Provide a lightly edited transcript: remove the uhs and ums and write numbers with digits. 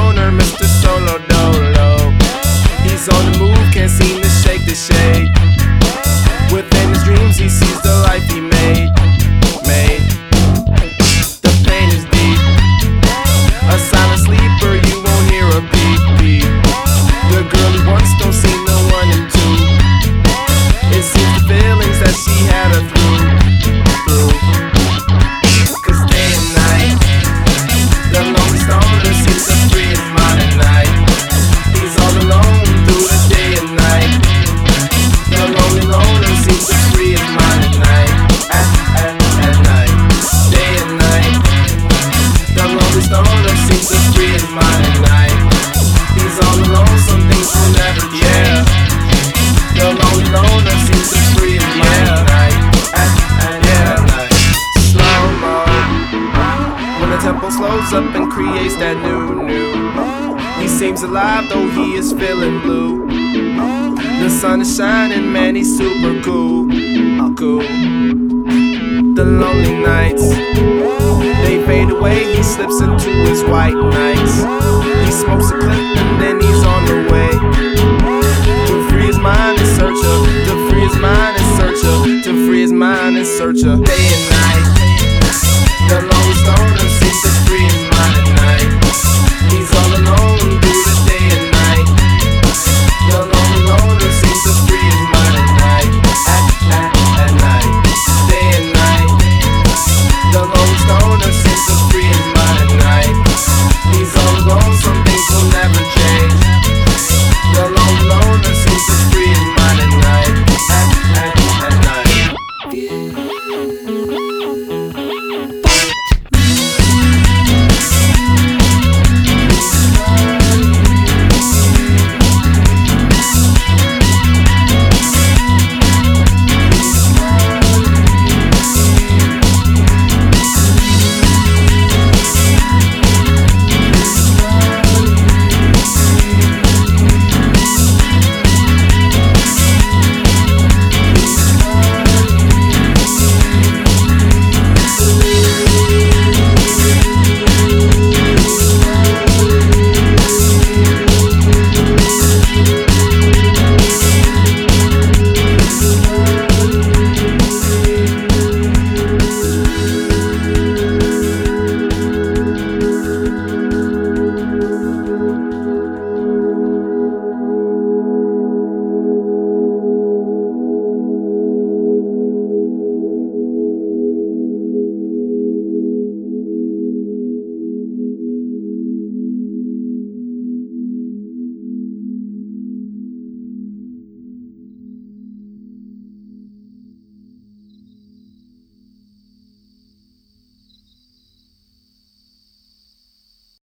loner, Mr. Solo Dolo. He's on the move, can't seem to shake the shade. Within his dreams he sees the life he made. The pain is deep. A silent sleeper, you won't hear a beep beep. The girl he wants don't seem the one in two. It seems the feelings that she had her through. Cause day and night, the lonely stoner seems to free his mind at night. He's all alone through the day and night. The lonely loner seems to free his mind at night. At night, day and night. The lonely stoner seems to free his mind at night. He's all alone, some things will never change. The lonely loner seems to free his mind at night. At night. Slow-mo, when the tempo slows up and creates that new. He seems alive though he is feeling blue. The sun is shining, man, he's super cool. The lonely nights, they fade away, he slips into his white nights. He smokes